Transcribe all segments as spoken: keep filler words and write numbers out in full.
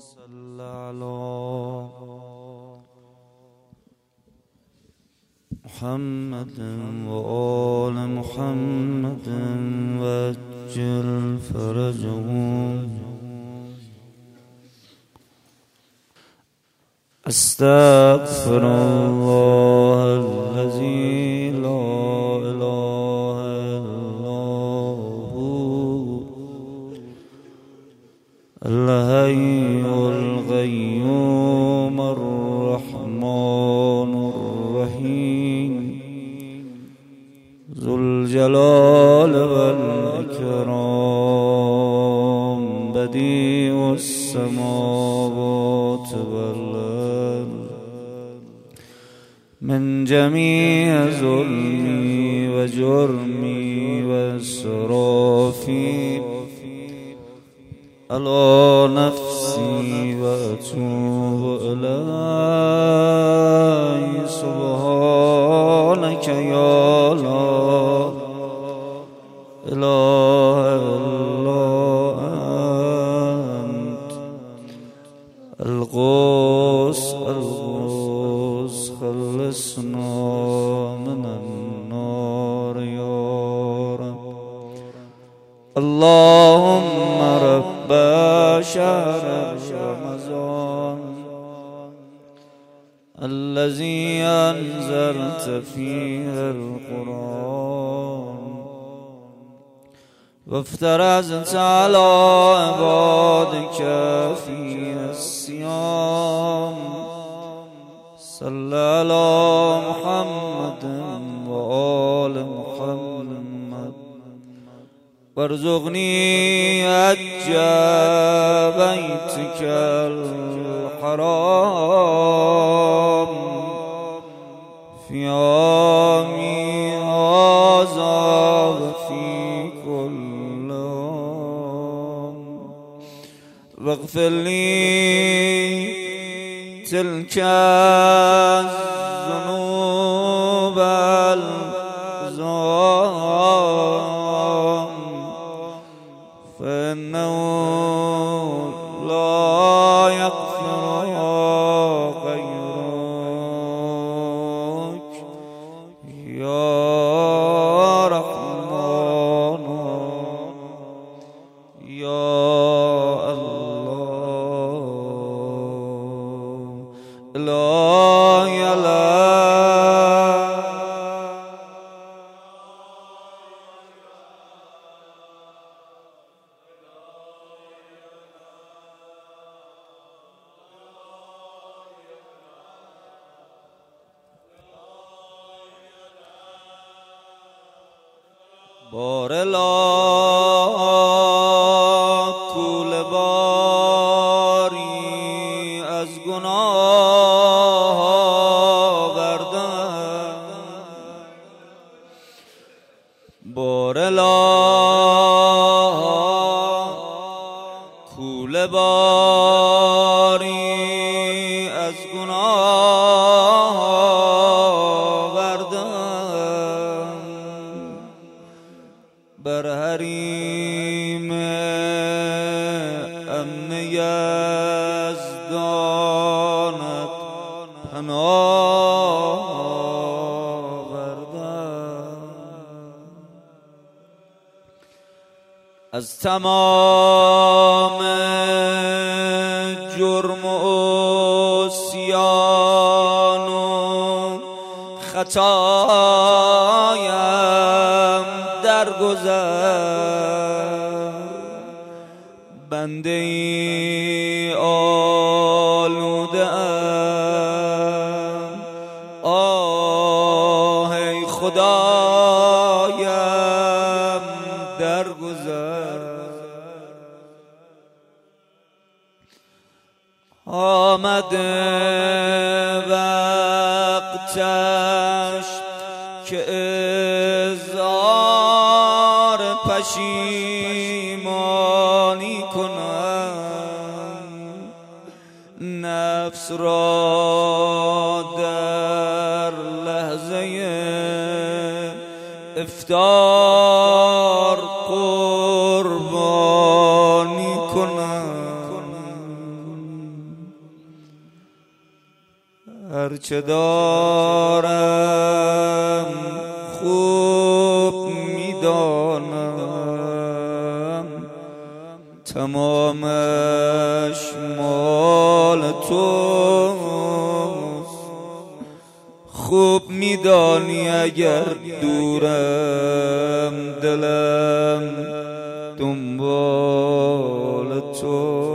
صل على محمد وآل محمد وعجل فرجهم. استغفر الله الذي لا إله إلا هو الحي القيوم الرحمن الرحيم ذو الجلال والإكرام بديع السماوات والأرض من جميع ظلمي وجرمي وإسرافي على نفسي وأتوب إليه. سبحانك يا لا إله إلا أنت الغوث الغوث خلصنا من النار يا رب. اللهم رب شهر رمضان الذي أنزلت فيه القرآن وافترضت على عبادك فيه الصيام صل على محمد وآل محمد وارزقني حج بيتك الحرام في عامي هذا وفي كل عام واغفر لي تلك الذنوب العظام فإنه لا يغفر غيرك يا رحمن يا الله. إلهي بارلا کول باری از گناه آوردم بارلا کول باری از گناه آوردم بر حریم امن یزدانت پناه آوردم از تمام جرم و عصیان و خطایم درگذر بنده ای آلوده ام آه ای خدایم درگذر آمده وقتش که اظهار پشیمانی کنم نفس را در لحظه افطار قربانی کنم هرچه دارم خوب میدانم تمامش مال توست. خوب میدانی اگر دورم دلم دنبال تو.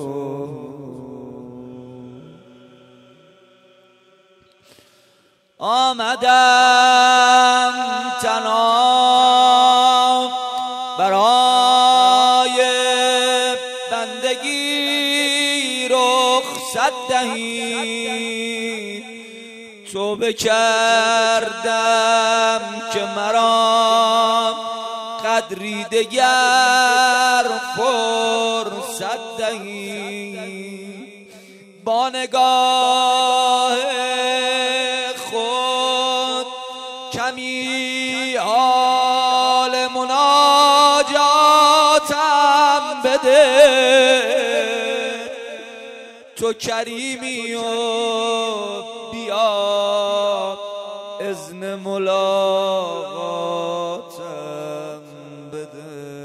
آمدم تنها برای بندگی رخصت دهی. توبه کردم که مرا قدری دگر فرصت دهی. با نگاه خود کمی حال مناجاتم بده. تو کریمی و بیا اذن ملاقاتم بده.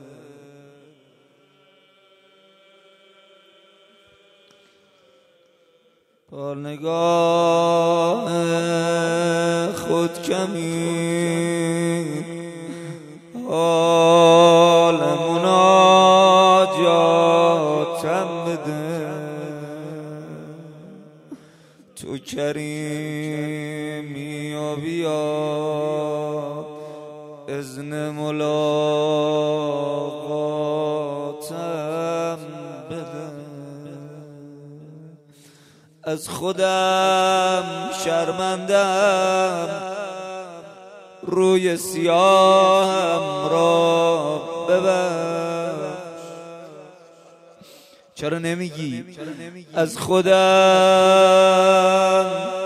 با نگاه خود کمی حال مناجاتم بده. تو کریمی و بیا اذن ملاقاتم بده. از خودم شرمندم روی سیاهم را ببخش. چرا نمیگی؟ از خودم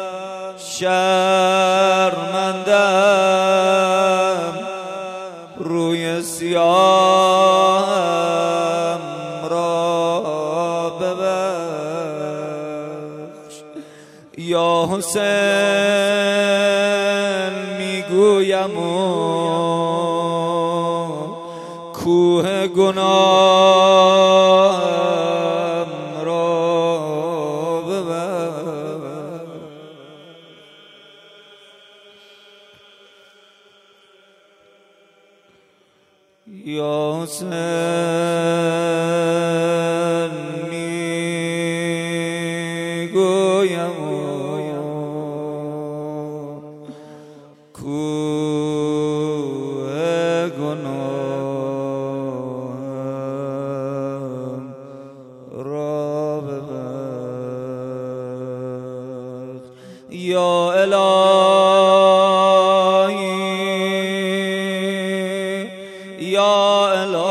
شرمندم روی سیاهم را ببخش. یا حسین میگویم و کوه گناهم را ببخش. یا حسین میگویم کوه گناهم را ببخش. یا الهی یا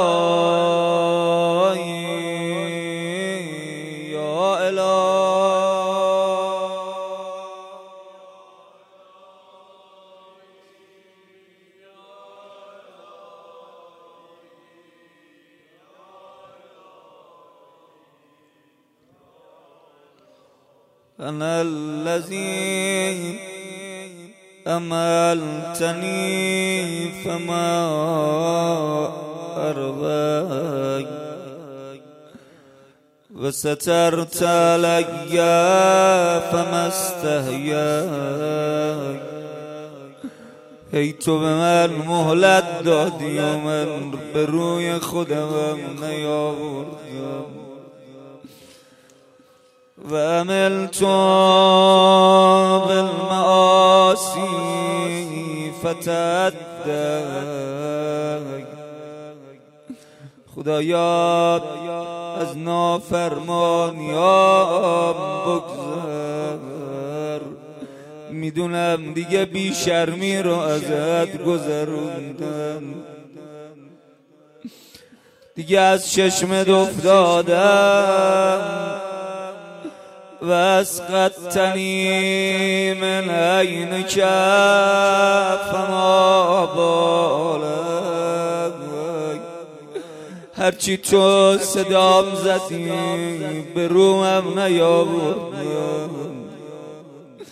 الهی یا الهی أنا الذي أملتني فما أرضاك وسترت علي فما استحياك. ای تو به من مهلت دادی و من به روی خودم نیاوردم. و عملت بالمعاصی فتعدی. خدایا از نافرمانیام بگذر. میدونم دیگه بی شرمی رو ازت گذروندم. دیگه از چشمت افتادم و اسقطتنی من عینک فما بالک. هرچی تو صدام زدی به روم نیاوردم.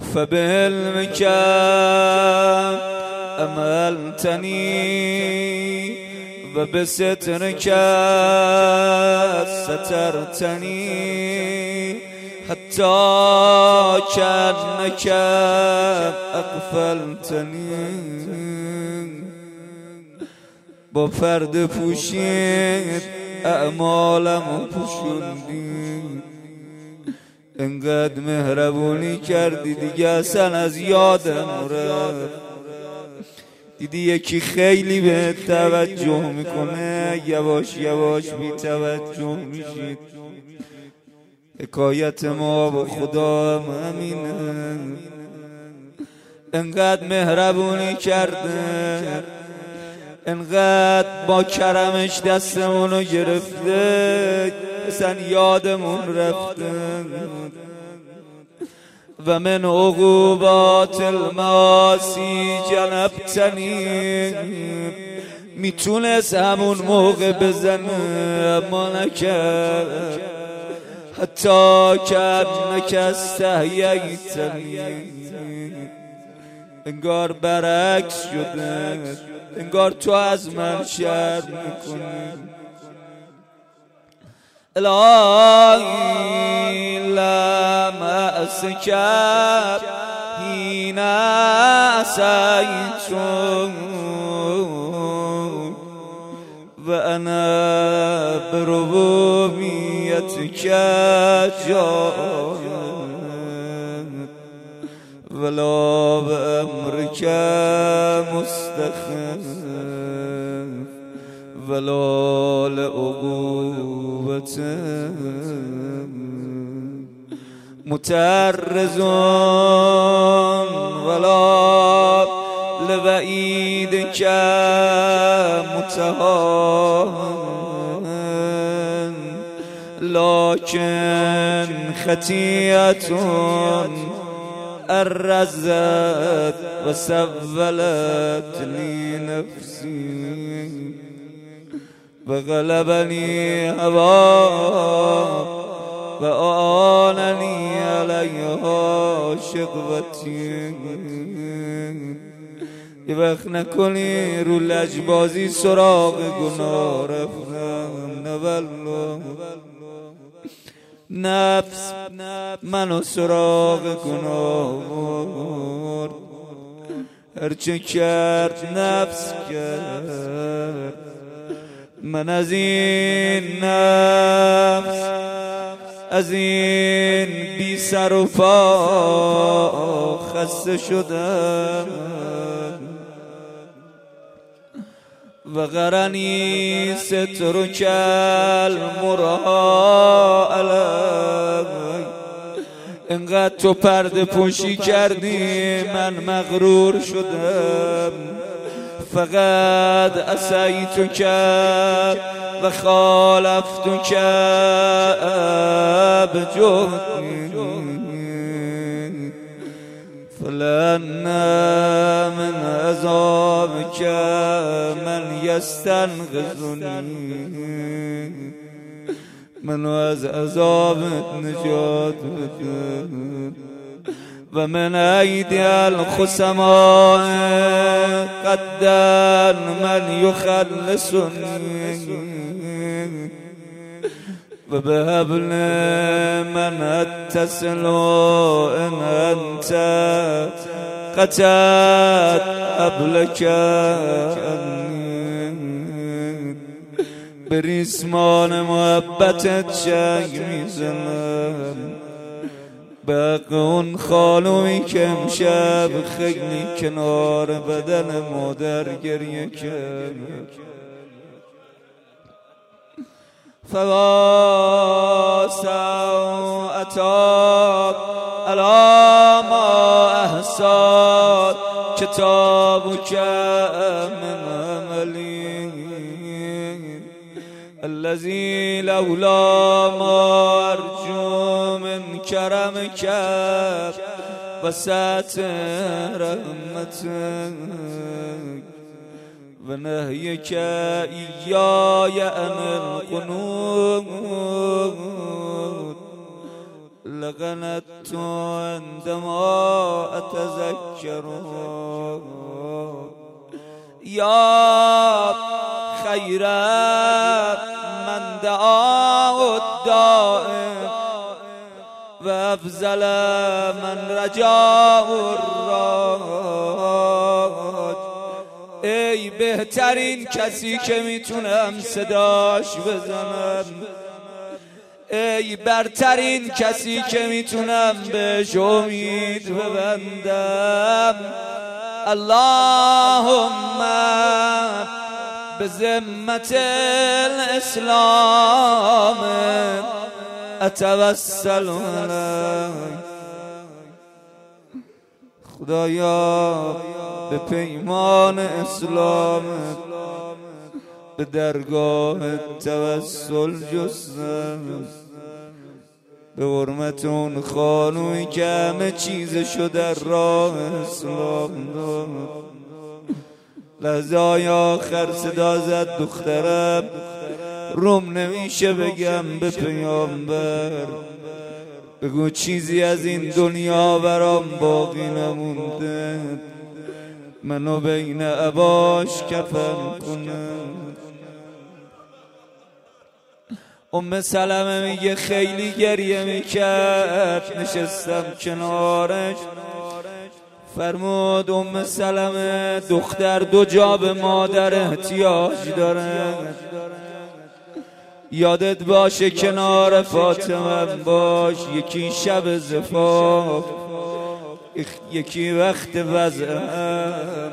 فبعلمك أملتني وبسترك سترتني حتى كأنك أغفلتني با پرده پوشید اعمالمو پوشوندی انقدر مهربونی کردی دیگه اصلا از یادم رفت دیدی یکی خیلی به توجه میکنه یواش یواش بی توجه میشید حکایت ما با خدا هم همینه انقدر مهربونی کرده انقدر با کرمش دستمونو گرفته اصلا یادمون رفته و من عقوبات المعاصی جنبتنی میتونست همون موقع بزنه اما نکرد حتی کأنک استحییتنی انگار برعکس شده انگار تو از من شرم میکنی الهی لم أسکب حین عصیت و انا بربوبیتک جاهد ولا بأمرك مستخف ولا لعقوبتك متعرض ولا لوعیدك متهان لكن خطیئة أرزت وسولت لي نفسي وغلبني هواها وآنني عليها شقوتي یه وقت نکنی رو لجبازی سراغ گناه رفتم نه والله نفس منو سراغ گناه برد هرچه کرد نفس کرد من از این نفس از این بی سر و پا خسته شدم و غرنی سترک المرا علی انقدر تو پرده پوشی کردی من مغرور شدم فقط عصیتک و خالفتک بجهدی فلن من عذابك من يستنقذني منو از عذابت نجات بده و من ایدی الخصماء قدر من یخلصنی و بهبل من اتصل ان انت قطعت قبلك به ریسمان محبتت شک میزنم به اون خانومی که امشب خیلی کنار بدن مادر گریه کرد فواسعتا علی ما احسان کتابک من عملی الذی لولا ما ارجو من کرمک و سطر رحمتک و نهیک ایای عن القنوت لقنت عندما أتذكر يا خير من دعا الدائم وأفضل من رجا الراج. ای بهترین کسی که میتونم صداش بزنم، ای برترین کسی که میتونم بهش امید ببندم، اللهم بذمت الاسلام اتوسل الیک. خدایا به پیمان اسلام به درگاه توسل جستم، به حرمت اون خانوی که همه چیزشو در راه اسلام داد. لحظه های آخر صدا زد دخترم، روم نمیشه بگم به پیامبر، بگو چیزی از این دنیا برام باقی نمونده، منو بین عباش کفن کنه. ام سلمه میگه خیلی گریه میکرد، نشستم کنارش، فرمود ام سلمه دختر دو جا به مادر احتیاج داره، یادت باشه کنار فاطمه باش، یکی شب زفاف یکی وقت وضعم.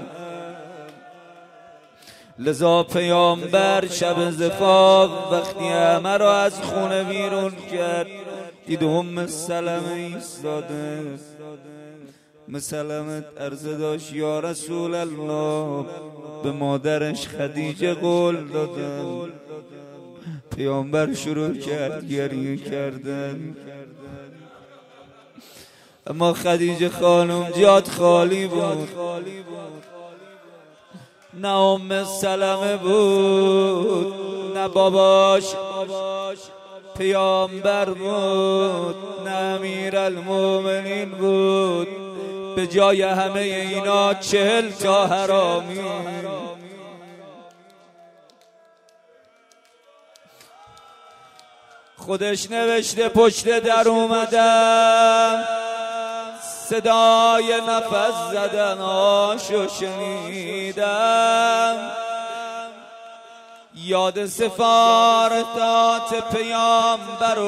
لذا پیامبر شب زفاف وقتی همه را از خونه بیرون کرد، دید ام سلمه ایستاده. ام سلمه عرضه داشت یا رسول الله، به مادرش خدیجه قول دادم. پیامبر شروع کرد گریه کردن، اما خدیجه خانم جات خالی بود، نه ام سلمه بود نه باباش پیامبر بود نه امیرالمومنین بود، به جای همه اینا چهل تا حرامی. خودش نوشته پشت در اومدم، صدای نفس زدن هاشو شنیدم، یاد سفارتات پیامبر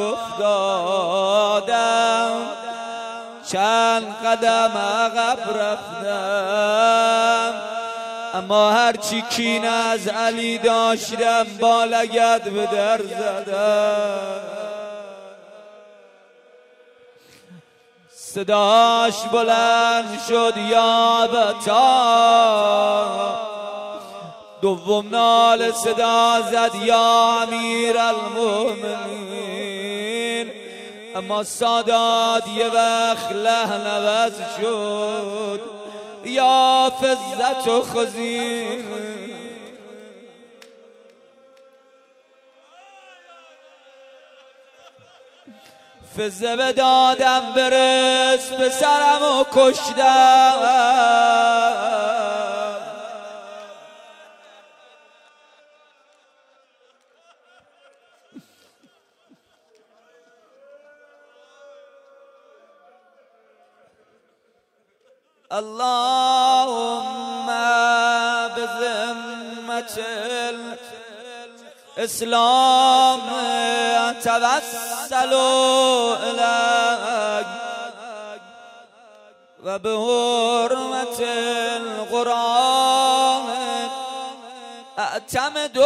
افتادم، چند قدم عقب رفتم، اما هرچی کینه از علی داشتم با لگد به در زدم. صداش بلند شد یا ابتا، دوم نال صدا زد یا امیرالمومنین، اما سادات یه وقت لحن عوض شد یا فزت و خزین. فزه به دادم برس به سرم و کشدم، اللهم بذمت الاسلام توسل الیک و به حرمت القرآن اعتمد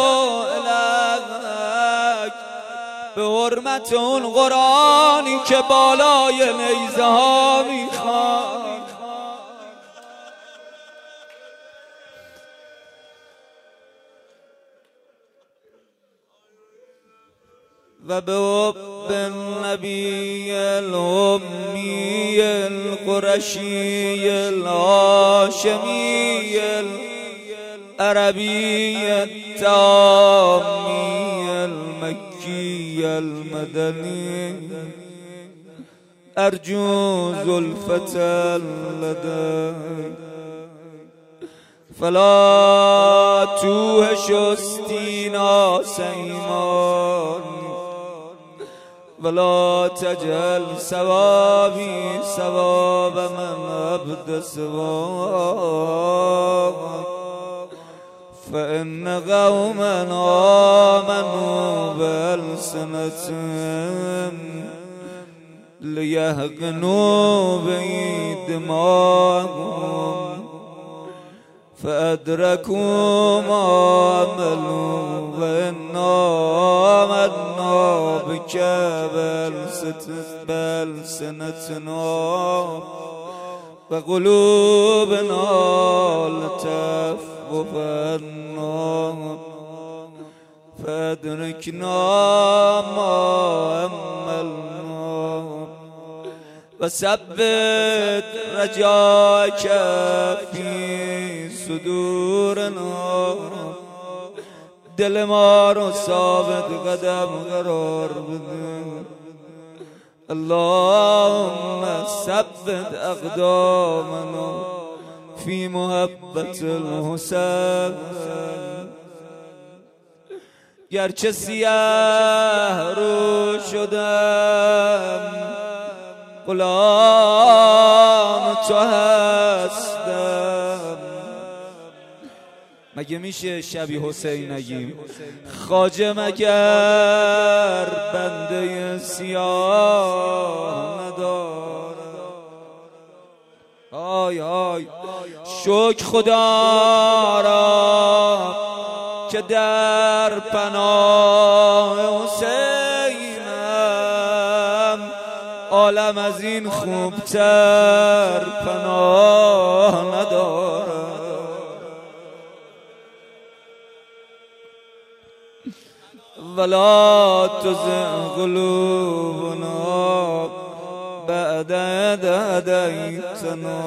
الیک، به حرمت اون قرآنی که بالای نیزه ها میخواد. و به حب النبی الامی القرشی الهاشمی العربی التامی المکی المدنی ارجو زلفة لديك فلا توهش استینا سیمان ولا تجعل ثوابی ثواب من عبد سواك فإن قوما آمنوا بألسنتهم ليهقنوا به دماغهم فأدركوا ما عملوا وإنا آمنا بك بألسنتنا وقلوبنا لتفوح عنا فأدركنا ما عملنا وثبت رجاك في صدورنا دل ما رو ثابت قدم قرار بده اللهم ثبت اقدامنا في محبت الحسین گرچه سیاه رو شدم غلام تو هستم. مگه میشه شبیه حسین نگیم؟ خواجه مگر بنده سیاه ندارد؟ آی آی شکر خدا را که در پناه حسینم عالم از این خوبتر پناه ندارد. ولا تزغ قلوبنا بعد إذ هديتنا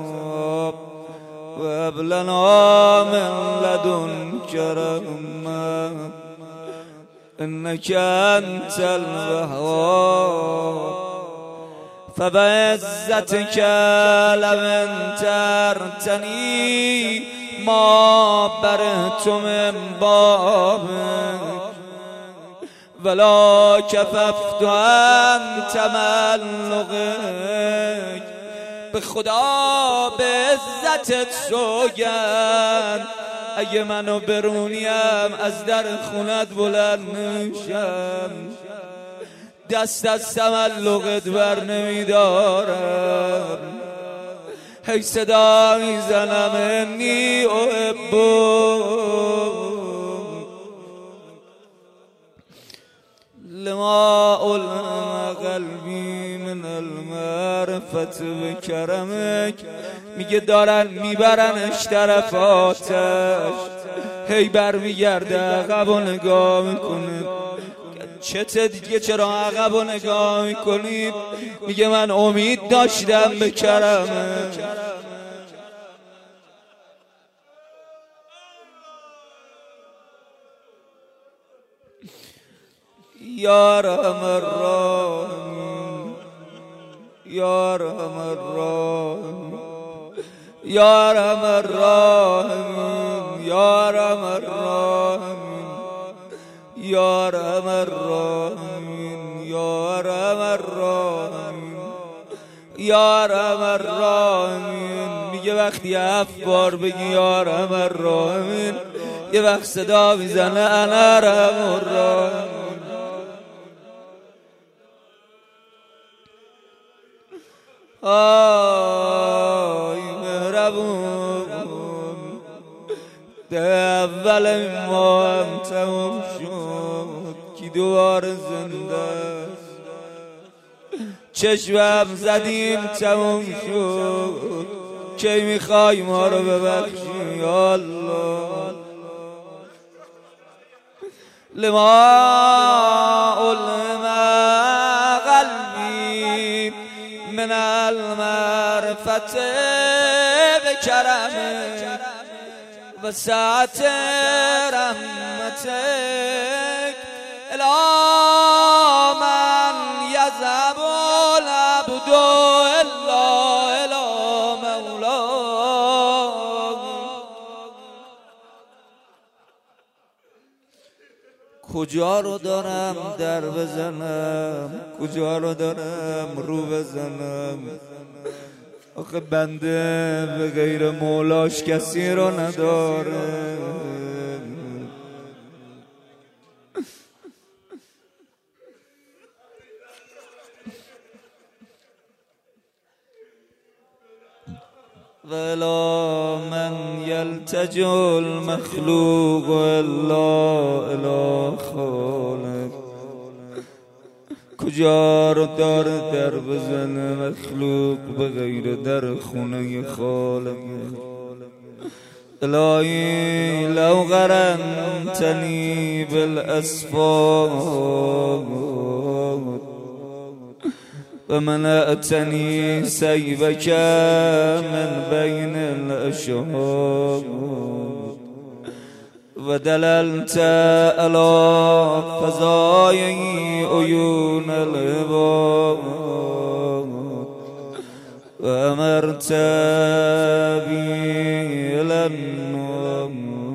وهب لنا من لدنك رحمة إنك أنت الوهاب فبعزتك لم ترتني ما برهت من بابك ولا كففت عن تملقك. به خدا به عزتت سوگند اگه منو برونیم از در خونت بلند نشم دست از تملقت بر نمیدارم. هی صدا میزنم انی احبک لما علم قلبی من المعرفت بکرمک. میگه دارن میبرنش طرف آتش هی بر میگرده عقب و نگاه میکنه. چته دیگه چرا عقب و نگاه میکنید؟ میگه من امید داشتم به کرمک. یا ارحم الراحمین یا ارحم الراحمین یا ارحم الراحمین یا ارحم الراحمین یا ارحم الراحمین یا ارحم الراحمین یا ارحم الراحمین. میگه وقتی هفت بار بگی یا ارحم الراحمین یه وقت صدا میزنه انا ارحم الراحمین. آی مهربون ده اول ما هم تموم شد کی دوباره زنده است. چشمم زدیم تموم شد کی میخوای ما رو ببخشی یا الله. لما علم قلبی من المعرفت بکرمک و سعت رحمتک الی من یذهب العبد الا الی مولاه. کجا رو دارم در بزنم، کجا رو دارم رو بزنم، آخه بنده به غیر مولاش کسی رو نداره. ولا من یلتجو المخلوق الا الی خالق. کجا رو داره در بزنه مخلوق به غیر در خونه خالق. الهی لو غرنتنی بالاسفار و منعتنی سیبک من بین الاشهاد و دللت علی فضای عیون العباد و امرت بی النور.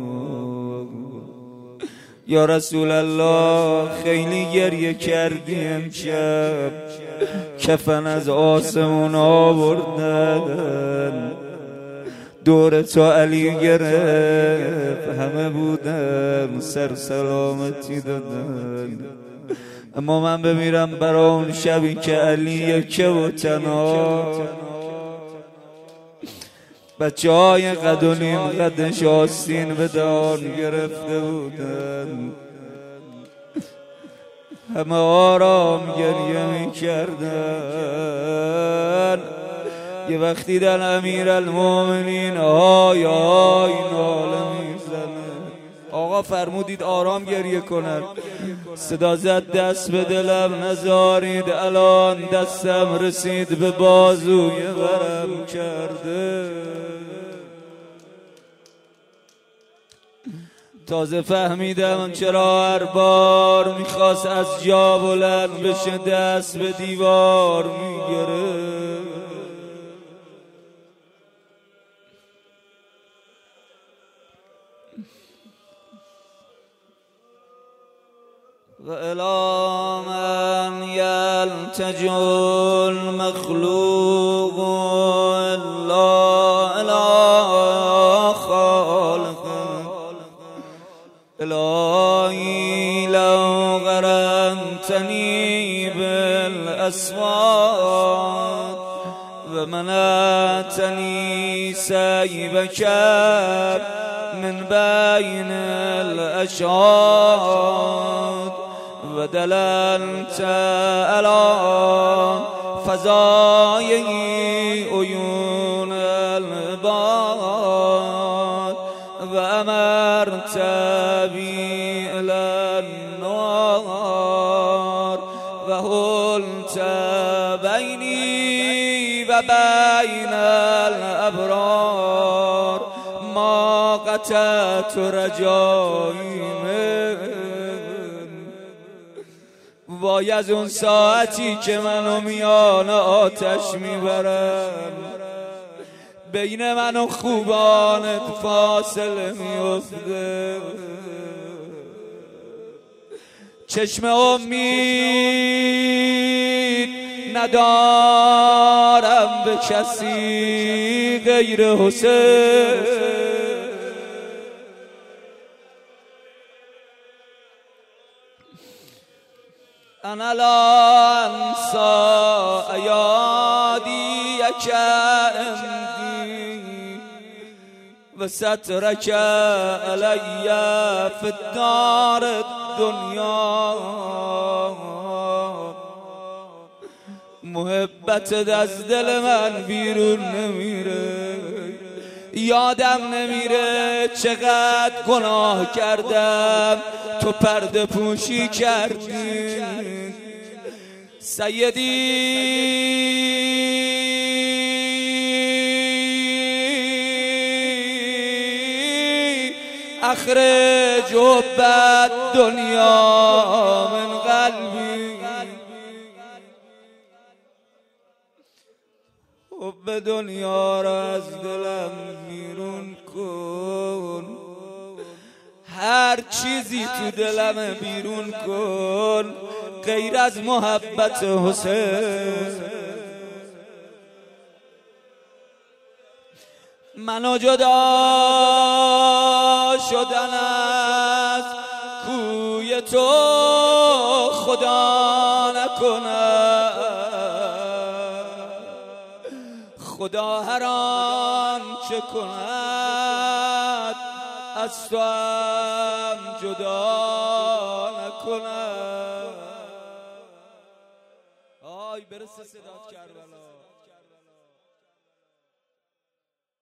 یا رسول الله خیلی گریه کردی امشب، کفن از آسمون آوردن، دور تو علی گرفت، همه بودن سر سلامتی دادن، اما من بمیرم برا اون شبی که علی یکه و تنها، بچه های قد و نیم قدش آستین به دهان گرفته بودن، همه آرام گریه می کردن. یه وقتی در امیر المومنین آی آی ناله می زنه، آقا فرمودید آرام گریه کنن، صدا زد دست به دلم نزارید، الان دستم رسید به بازوی ورم کرده. تازه فهمیدم چرا هر بار میخواست از جا بلند بشه دست به دیوار میگره. و الی من یلتجو المخلوق الا الی خالق. الهی لو غرنتنی بالاسواد و منعتنی سیبک من بین الاشهاد و دللت علی فضای عیون العباد و امرت بی النار و حلت بینی و بین الابرار ما قطعت رجایی من. وای از اون ساعتی که منو میان آتش میبرم، بین من و خوبانت فاصله میفته، چشم امید ندارم به کسی غیر حسین. انا لا انسى ایادیک عندی و سترک علی فی الدار الدنیا. محبت از دل من بیرون نمیره، یادم نمیره چقدر گناه کردم تو پرده پوشی کردی. سیدی اخرج حب الدنیا من قلبی. حب دنیا را از دلم بیرون کن، هر چیزی تو دلم بیرون کن غیر از محبت حسین. منو جدا شدن از کوی تو خدا نکنه، خدا هر آنچه کند از تو هم جدا نکنه. آی برسه صدات کربلا.